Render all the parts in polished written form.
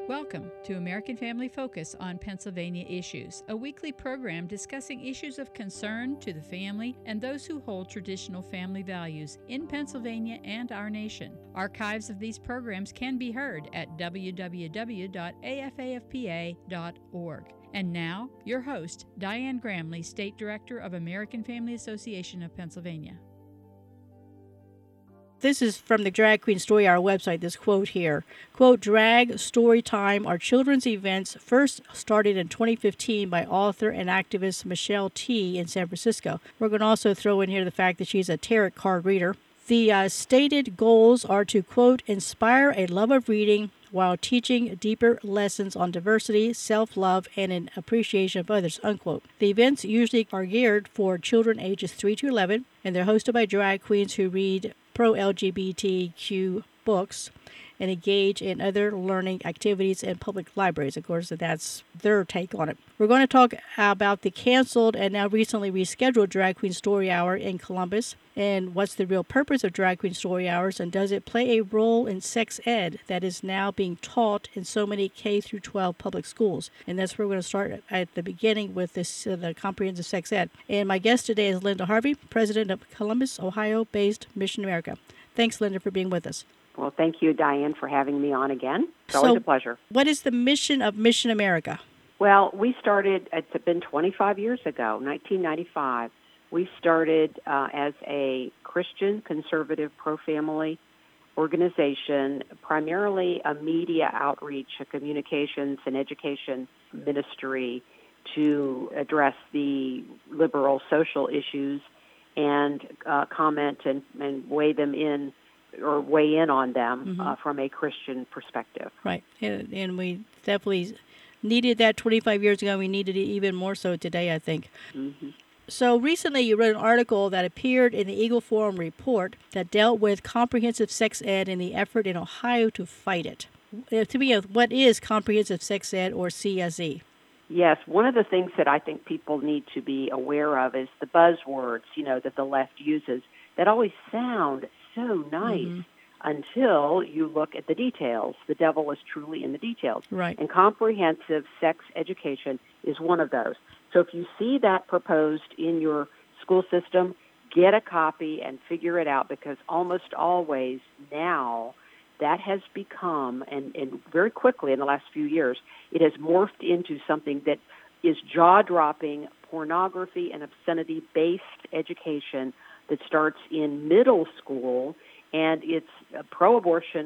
Welcome to American Family Focus on Pennsylvania Issues, a weekly program discussing issues of concern to the family and those who hold traditional family values in Pennsylvania and our nation. Archives of these programs can be heard at www.afafpa.org. And now, your host, Diane Gramley, State Director of American Family Association of Pennsylvania. This is from the Drag Queen Story Hour website, this quote here. Quote, Drag Story Time are children's events first started in 2015 by author and activist Michelle T. in San Francisco. We're going to also throw in here the fact that she's a tarot card reader. The stated goals are to, quote, inspire a love of reading while teaching deeper lessons on diversity, self-love, and an appreciation of others, unquote. The events usually are geared for children ages 3 to 11, and they're hosted by drag queens who read pro-LGBTQ books and engage in other learning activities in public libraries. Of course, that's their take on it. We're going to talk about the canceled and now recently rescheduled Drag Queen Story Hour in Columbus, and what's the real purpose of Drag Queen Story Hours, and does it play a role in sex ed that is now being taught in so many K-12 public schools? And that's where we're going to start at the beginning with this the comprehensive sex ed. And my guest today is Linda Harvey, president of Columbus, Ohio-based Mission America. Thanks, Linda, for being with us. Well, thank you, Diane, for having me on again. It's always a pleasure. What is the mission of Mission America? Well, we started, it's been 25 years ago, 1995. We started as a Christian, conservative, pro-family organization, primarily a media outreach, a communications and education ministry to address the liberal social issues and comment and weigh in on them from a Christian perspective. Right. And we definitely needed that 25 years ago. We needed it even more so today, I think. Mm-hmm. So recently you wrote an article that appeared in the Eagle Forum report that dealt with comprehensive sex ed and the effort in Ohio to fight it. To me, what is comprehensive sex ed, or CSE? Yes, one of the things that I think people need to be aware of is the buzzwords, that the left uses that always sound so nice until you look at the details. The devil is truly in the details. Right. And comprehensive sex education is one of those. So if you see that proposed in your school system, get a copy and figure it out, because almost always now that has become, and very quickly in the last few years, it has morphed into something that is jaw-dropping pornography and obscenity-based education that starts in middle school, and it's pro-abortion,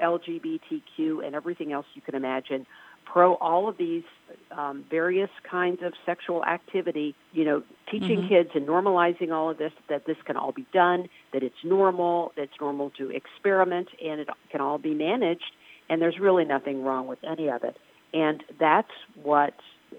pro-LGBTQ, and everything else you can imagine, pro all of these various kinds of sexual activity, teaching kids and normalizing all of this, that this can all be done, that it's normal to experiment, and it can all be managed, and there's really nothing wrong with any of it. And that's what,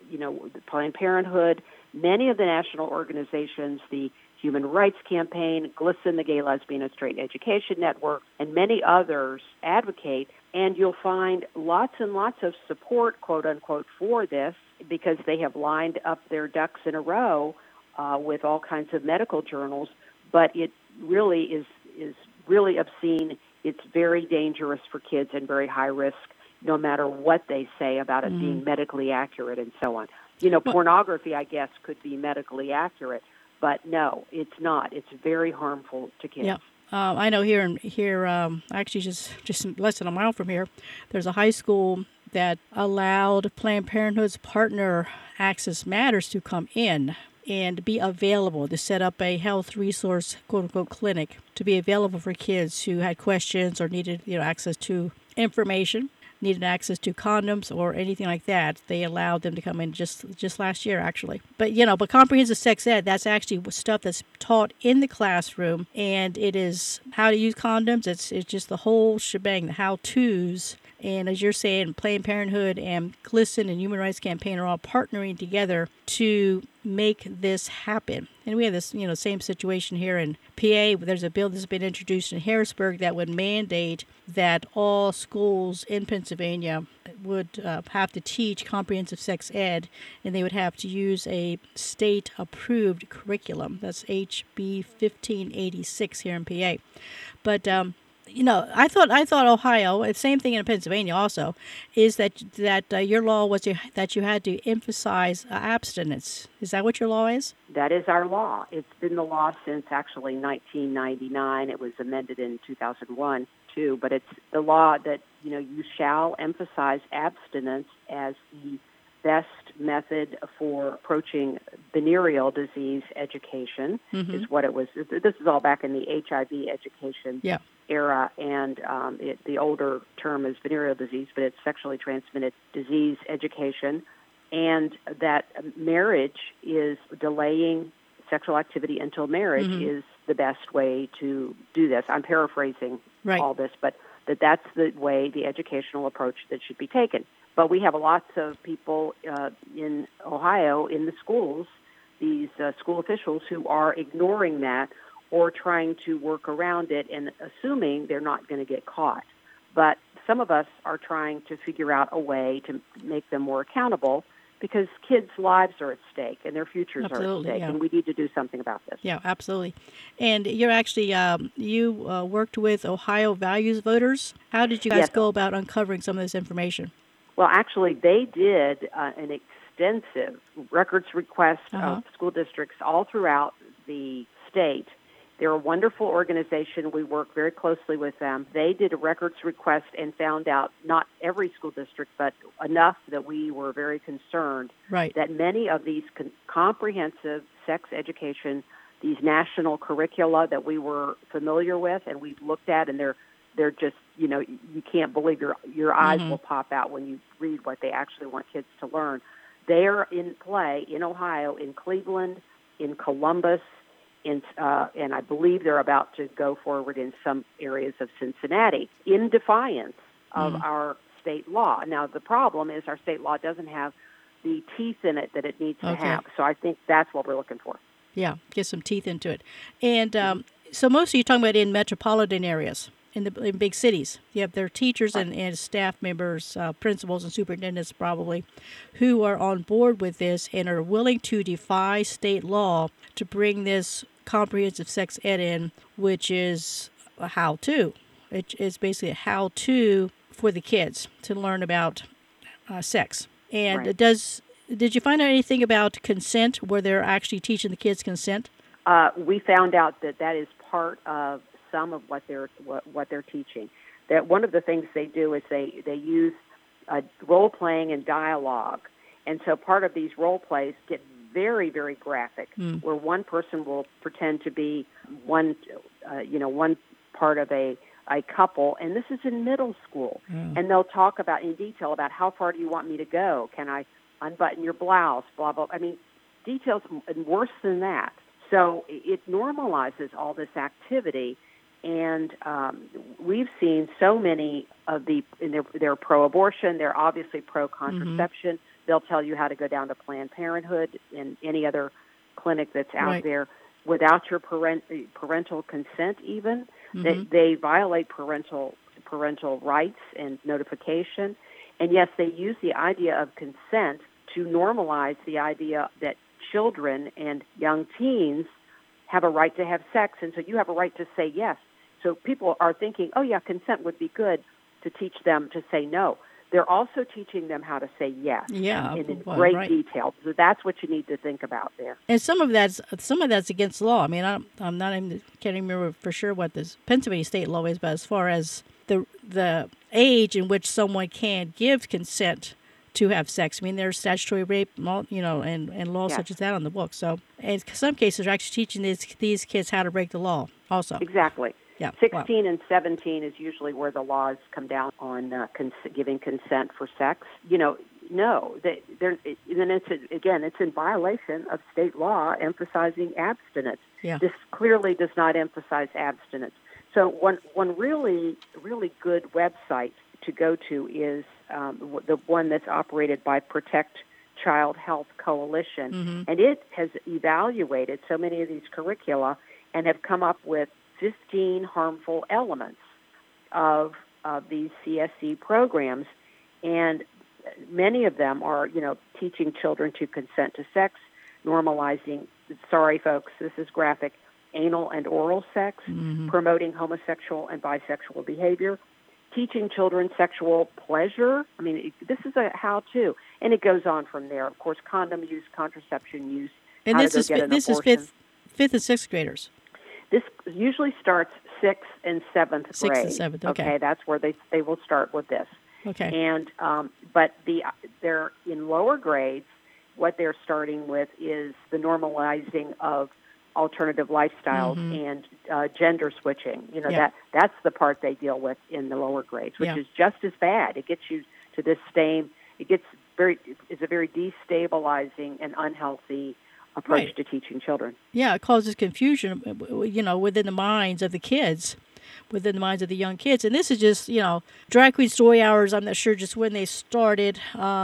Planned Parenthood, many of the national organizations, the Human Rights Campaign, GLSEN, the Gay, Lesbian, and Straight Education Network, and many others advocate. And you'll find lots and lots of support, quote unquote, for this, because they have lined up their ducks in a row with all kinds of medical journals. But it really is really obscene. It's very dangerous for kids and very high risk, no matter what they say about it being medically accurate and so on. Pornography, I guess, could be medically accurate. But no, it's not. It's very harmful to kids. Yeah. I know here, actually just less than a mile from here, there's a high school that allowed Planned Parenthood's partner Access Matters to come in and be available to set up a health resource, quote-unquote, clinic to be available for kids who had questions or needed access to information, needed access to condoms or anything like that. They allowed them to come in just last year, actually. But, but comprehensive sex ed, that's actually stuff that's taught in the classroom, and it is how to use condoms. It's just the whole shebang, the how-tos. And as you're saying, Planned Parenthood and GLSEN and Human Rights Campaign are all partnering together to make this happen. And we have this, same situation here in PA. There's a bill that's been introduced in Harrisburg that would mandate that all schools in Pennsylvania would have to teach comprehensive sex ed, and they would have to use a state-approved curriculum. That's HB 1586 here in PA. But I thought Ohio, and same thing in Pennsylvania also, is that your law was that you had to emphasize abstinence. Is that what your law is? That is our law. It's been the law since actually 1999. It was amended in 2001 too, but it's the law that you shall emphasize abstinence as the best method for approaching venereal disease education. Is what it was. This is all back in the HIV education era, and the older term is venereal disease, but it's sexually transmitted disease education, and that marriage is delaying sexual activity until marriage is the best way to do this. I'm paraphrasing all this, but that's the way, the educational approach that should be taken. But we have lots of people in Ohio in the schools, these school officials who are ignoring that or trying to work around it and assuming they're not going to get caught. But some of us are trying to figure out a way to make them more accountable because kids' lives are at stake and their futures are at stake, and we need to do something about this. Yeah, absolutely. And you're actually, you worked with Ohio Values Voters. How did you guys go about uncovering some of this information? Well, actually, they did an extensive records request of school districts all throughout the state. They're a wonderful organization. We work very closely with them. They did a records request and found out, not every school district, but enough that we were very concerned that many of these comprehensive sex education, these national curricula that we were familiar with and we've looked at, and they're just, you can't believe your eyes will pop out when you read what they actually want kids to learn. They are in play in Ohio, in Cleveland, in Columbus, and I believe they're about to go forward in some areas of Cincinnati in defiance of our state law. Now, the problem is our state law doesn't have the teeth in it that it needs to have. So I think that's what we're looking for. Yeah, get some teeth into it. And so most of you talking about in metropolitan areas. In big cities, you have their teachers and staff members, principals and superintendents probably, who are on board with this and are willing to defy state law to bring this comprehensive sex ed in, which is a how-to. It's basically a how-to for the kids to learn about sex. And did you find out anything about consent, where they're actually teaching the kids consent? We found out that is part of some of what they're teaching. That one of the things they do is they use role playing and dialogue, and so part of these role plays get very, very graphic, where one person will pretend to be one part of a couple, and this is in middle school, and they'll talk about in detail about how far do you want me to go? Can I unbutton your blouse? Blah blah. I mean, details worse than that. So it normalizes all this activity. And we've seen so many of they're pro-abortion, they're obviously pro-contraception. They'll tell you how to go down to Planned Parenthood and any other clinic that's out there without your parental consent even. They violate parental rights and notification. And yes, they use the idea of consent to normalize the idea that children and young teens have a right to have sex, and so you have a right to say yes. So people are thinking, oh, yeah, consent would be good to teach them to say no. They're also teaching them how to say yes in great detail. So that's what you need to think about there. And some of that's against the law. I mean, can't even remember for sure what this Pennsylvania state law is, but as far as the age in which someone can give consent to have sex. I mean, there's statutory rape, and laws such as that on the books. So in some cases, they're actually teaching these kids how to break the law also. Exactly. Yeah. 16 and 17 is usually where the laws come down on giving consent for sex. No, it's in violation of state law emphasizing abstinence. Yeah. This clearly does not emphasize abstinence. So one really, really good website to go to is the one that's operated by Protect Child Health Coalition, and it has evaluated so many of these curricula and have come up with 15 harmful elements of these CSE programs, and many of them are, teaching children to consent to sex, normalizing, sorry folks, this is graphic, anal and oral sex, promoting homosexual and bisexual behavior, teaching children sexual pleasure. I mean, this is a how-to, and it goes on from there. Of course, condom use, contraception use, and how this to is get an this abortion. is fifth and sixth graders. This usually starts 6th and 7th grade. 6th and 7th, okay. That's where they will start with this. Okay. And but they're in lower grades. What they're starting with is the normalizing of alternative lifestyles and gender switching. You know, that's the part they deal with in the lower grades, which is just as bad. It gets you to this same. It's a very destabilizing and unhealthy approach to teaching children. Yeah, it causes confusion, within the minds of the kids, within the minds of the young kids. And this is just, Drag Queen Story Hours, I'm not sure just when they started,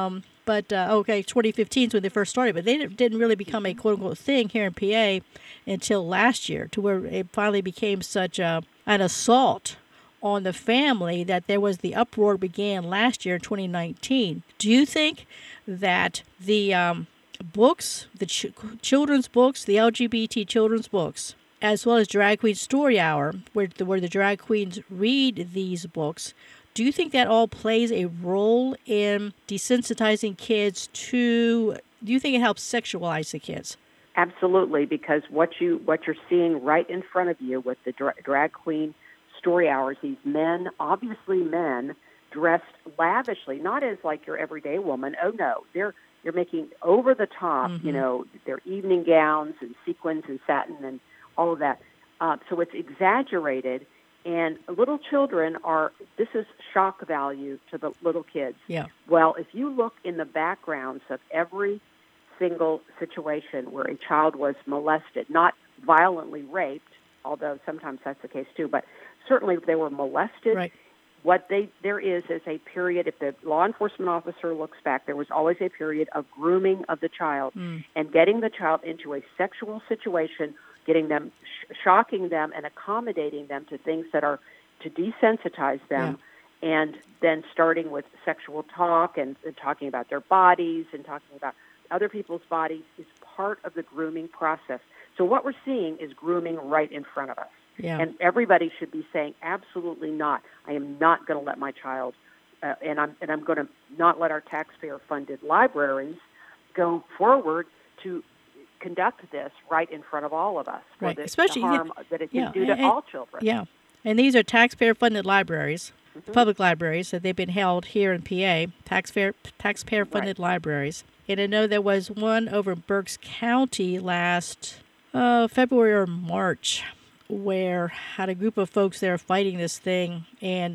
but 2015 is when they first started. But they didn't really become a quote-unquote thing here in PA until last year, to where it finally became such an assault on the family that there was the uproar began last year in 2019. Do you think that the books, the children's books, the LGBT children's books, as well as Drag Queen Story Hour, where the drag queens read these books, do you think that all plays a role in desensitizing kids do you think it helps sexualize the kids? Absolutely, because what you're seeing right in front of you with the Drag Queen Story Hours, these men, obviously men, dressed lavishly, not as like your everyday woman. Oh no, they're making over the top, their evening gowns and sequins and satin and all of that. So it's exaggerated, and little children this is shock value to the little kids. Yeah. Well, if you look in the backgrounds of every single situation where a child was molested, not violently raped, although sometimes that's the case too, but certainly they were molested. Right. What there is a period, if the law enforcement officer looks back, there was always a period of grooming of the child and getting the child into a sexual situation, getting them, shocking them and accommodating them to things that are to desensitize them, and then starting with sexual talk and talking about their bodies and talking about other people's bodies is part of the grooming process. So what we're seeing is grooming right in front of us. Yeah. And everybody should be saying, absolutely not. I am not going to let my child, and I'm going to not let our taxpayer-funded libraries go forward to conduct this right in front of all of us. Right. Especially the harm that it can do to all children. Yeah. And these are taxpayer-funded libraries, public libraries, that they've been held here in PA, taxpayer-funded libraries. And I know there was one over in Berks County last February or March, where had a group of folks there fighting this thing, and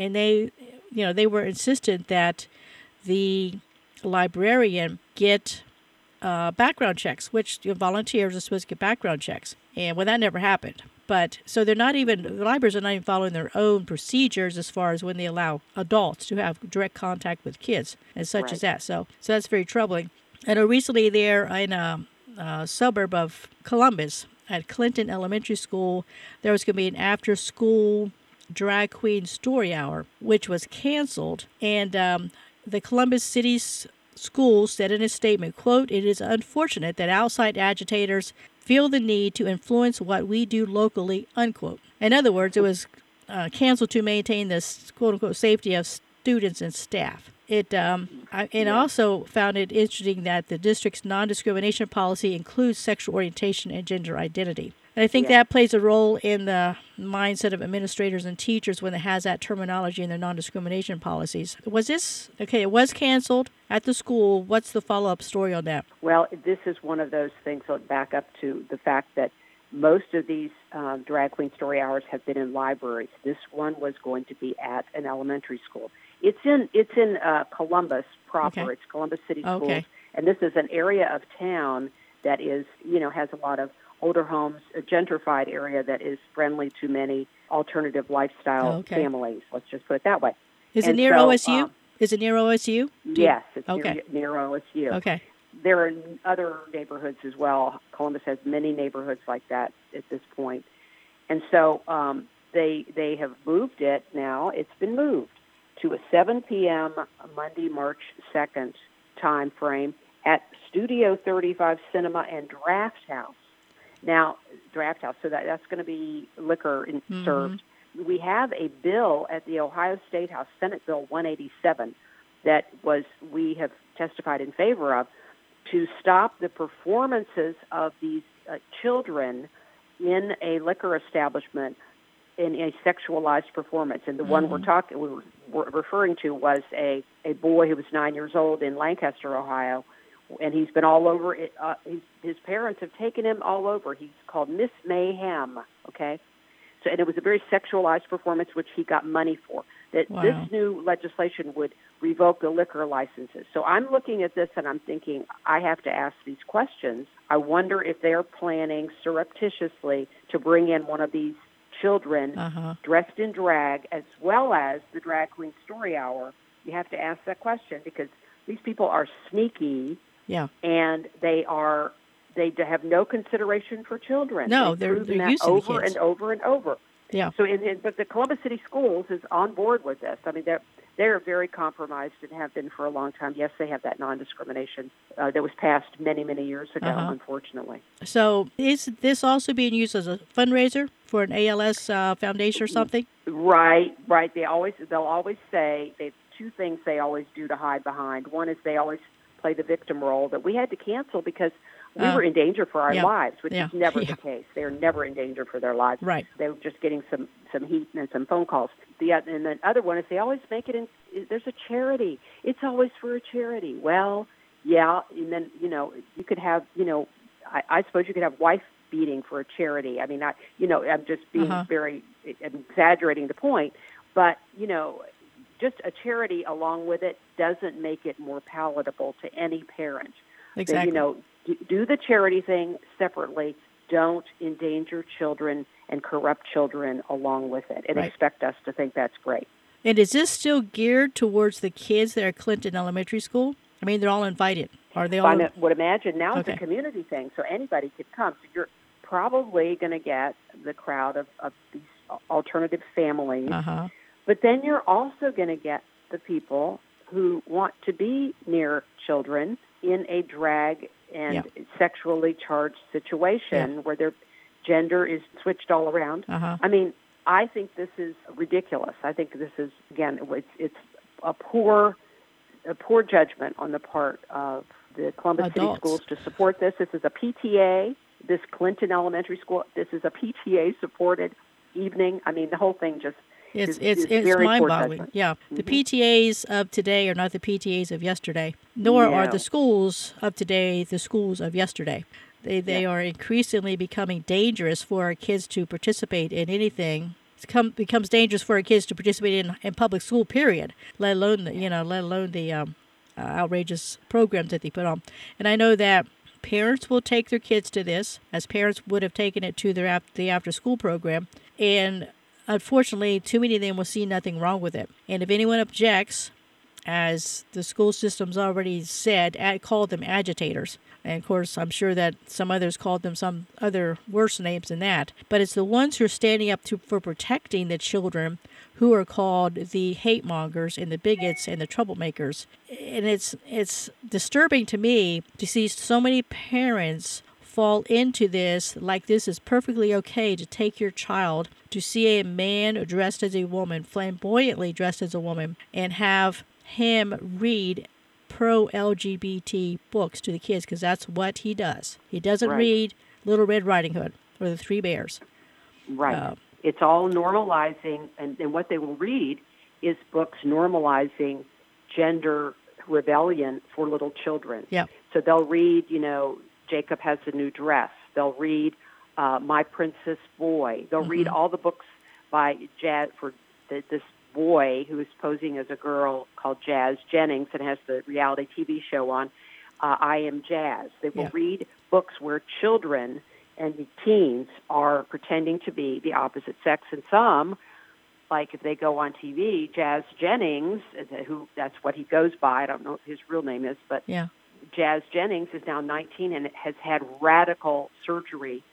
they were insistent that the librarian get background checks, which volunteers are supposed to get background checks, and that never happened. But so the libraries are not even following their own procedures as far as when they allow adults to have direct contact with kids and such as that. So that's very troubling. I know recently there in a suburb of Columbus, at Clinton Elementary School, there was going to be an after-school Drag Queen Story Hour, which was canceled. And the Columbus City Schools said in a statement, quote, "It is unfortunate that outside agitators feel the need to influence what we do locally," unquote. In other words, it was canceled to maintain the quote-unquote safety of students and staff. I also found it interesting that the district's non-discrimination policy includes sexual orientation and gender identity. And I think that plays a role in the mindset of administrators and teachers when it has that terminology in their non-discrimination policies. Was this, it was canceled at the school. What's the follow-up story on that? Well, this is one of those things that back up to the fact that most of these Drag Queen Story Hours have been in libraries. This one was going to be at an elementary school. It's in Columbus proper. Okay. It's Columbus City Schools, and this is an area of town that is, has a lot of older homes, a gentrified area that is friendly to many alternative lifestyle families. Let's just put it that way. Is it near OSU? Is it near OSU? Yes, it's near OSU. Okay. There are other neighborhoods as well. Columbus has many neighborhoods like that at this point. And so they have moved it now. It's been moved to a 7 p.m. Monday, March 2nd time frame at Studio 35 Cinema and Draft House. Now, Draft House, so that's going to be liquor served. We have a bill at the Ohio State House, Senate Bill 187, that we have testified in favor of, to stop the performances of these children in a liquor establishment in a sexualized performance. And the one we're referring to was a boy who was 9 years old in Lancaster, Ohio, and he's been all over. His parents have taken him all over. He's called Miss Mayhem, okay? So, and it was a very sexualized performance, which he got money for. This new legislation would revoke the liquor licenses. So I'm looking at this and I'm thinking, I have to ask these questions. I wonder if they're planning surreptitiously to bring in one of these children dressed in drag, as well as the Drag Queen Story Hour. You have to ask that question because these people are sneaky, and they have no consideration for children. No, they're using the kids over and over and over. Yeah. So, but the Columbus City Schools is on board with this. I mean, they're very compromised and have been for a long time. Yes, they have that non-discrimination that was passed many, many years ago, unfortunately. So is this also being used as a fundraiser for an ALS foundation or something? Right. They'll always say, they have two things they always do to hide behind. One is they always play the victim role that we had to cancel because we were in danger for our lives, which is never the case. They are never in danger for their lives. Right. They were just getting some heat and some phone calls. And the other one is they always make it there's a charity. It's always for a charity. Well, yeah, and then, you could have, I suppose you could have wife beating for a charity. I mean, I'm just being I'm exaggerating the point, but, just a charity along with it doesn't make it more palatable to any parent. Exactly. That, do the charity thing separately. Don't endanger children and corrupt children along with it and expect us to think that's great. And is this still geared towards the kids that are at Clinton Elementary School? I mean, they're all invited. Are they all? I would imagine now it's a community thing, so anybody could come. So you're probably going to get the crowd of these alternative families. But then you're also going to get the people who want to be near children in a drag and sexually charged situation where their gender is switched all around. I mean, I think this is ridiculous. I think this is, again, it's a poor judgment on the part of the Columbus City Schools to support this. This is a PTA, this Clinton Elementary School, this is a PTA-supported evening. I mean, the whole thing just It's very mind-boggling. Yeah. The PTAs of today are not the PTAs of yesterday, nor are the schools of today the schools of yesterday. They are increasingly becoming dangerous for our kids to participate in anything. It becomes dangerous for our kids to participate in public school, period, let alone the outrageous programs that they put on. And I know that parents will take their kids to this, as parents would have taken it to the after-school program, and unfortunately, too many of them will see nothing wrong with it. And if anyone objects, as the school system's already said, called them agitators. And of course, I'm sure that some others called them some other worse names than that. But it's the ones who are standing up for protecting the children who are called the hate mongers and the bigots and the troublemakers. And it's disturbing to me to see so many parents fall into this, like this is perfectly okay to take your child to see a man dressed as a woman, flamboyantly dressed as a woman, and have him read pro-LGBT books to the kids, because that's what he does. He doesn't read Little Red Riding Hood or The Three Bears. Right. It's all normalizing, and what they will read is books normalizing gender rebellion for little children. Yeah. So they'll read, Jacob Has a New Dress. They'll read My Princess Boy. They'll read all the books by Jazz for this boy who is posing as a girl called Jazz Jennings and has the reality TV show on, I Am Jazz. They will read books where children and the teens are pretending to be the opposite sex. And some, like if they go on TV, Jazz Jennings, who that's what he goes by, I don't know what his real name is, but Jazz Jennings is now 19 and has had radical surgery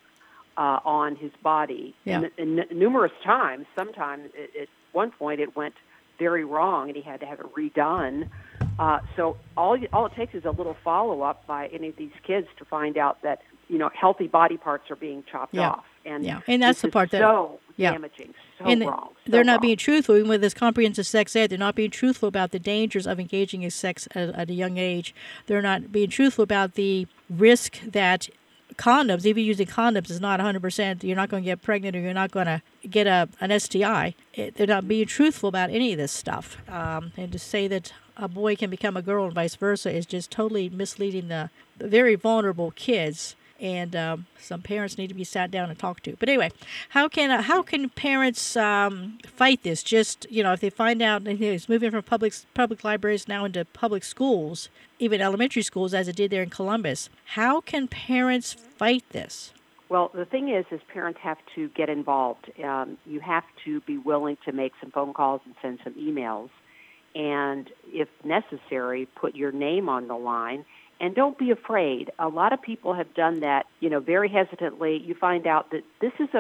on his body. And numerous times. Sometimes at one point it went very wrong and he had to have it redone. So all it takes is a little follow-up by any of these kids to find out that healthy body parts are being chopped off. And that's the part that damaging, so and wrong. They're not being truthful. Even with this comprehensive sex ed, they're not being truthful about the dangers of engaging in sex at a young age. They're not being truthful about the risk that condoms, even using condoms, is not 100%. You're not going to get pregnant or you're not going to get an STI. They're not being truthful about any of this stuff. And to say that a boy can become a girl and vice versa is just totally misleading the very vulnerable kids. And some parents need to be sat down and talked to. But anyway, how can parents fight this? Just if they find out it's moving from public libraries now into public schools, even elementary schools, as it did there in Columbus. How can parents fight this? Well, the thing is parents have to get involved. You have to be willing to make some phone calls and send some emails, and if necessary, put your name on the line. And don't be afraid. A lot of people have done that, very hesitantly. You find out that this is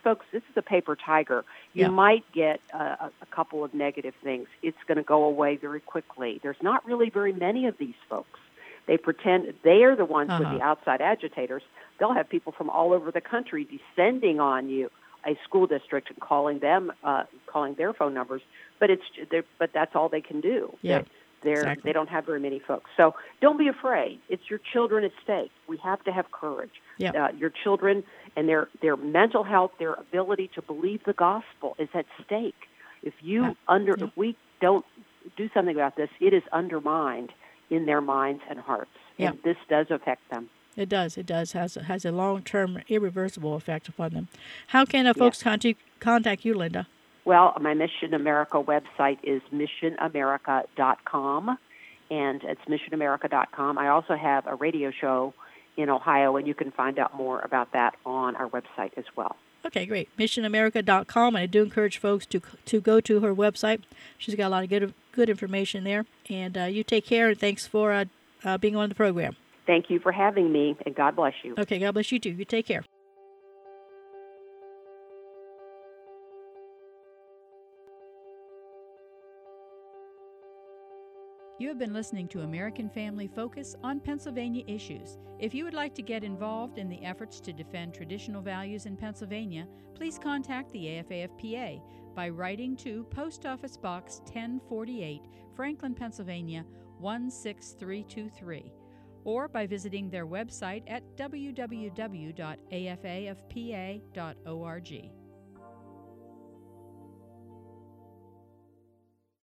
a paper tiger. You might get a couple of negative things. It's going to go away very quickly. There's not really very many of these folks. They pretend they are the ones with the outside agitators. They'll have people from all over the country descending on you, a school district, and calling their phone numbers. But that's all they can do. Yeah. Exactly. They don't have very many folks. So don't be afraid. It's your children at stake. We have to have courage. Your children and their mental health, their ability to believe the gospel is at stake. If we don't do something about this, it is undermined in their minds and hearts. And this does affect them. It does. It does. Has a long-term, irreversible effect upon them. How can folks contact you, Linda? Well, my Mission America website is missionamerica.com, and it's missionamerica.com. I also have a radio show in Ohio, and you can find out more about that on our website as well. Okay, great. missionamerica.com, and I do encourage folks to go to her website. She's got a lot of good information there. And you take care, and thanks for being on the program. Thank you for having me, and God bless you. Okay, God bless you too. You take care. You have been listening to American Family Focus on Pennsylvania issues. If you would like to get involved in the efforts to defend traditional values in Pennsylvania, please contact the AFA-FPA by writing to Post Office Box 1048, Franklin, Pennsylvania 16323, or by visiting their website at www.afafpa.org.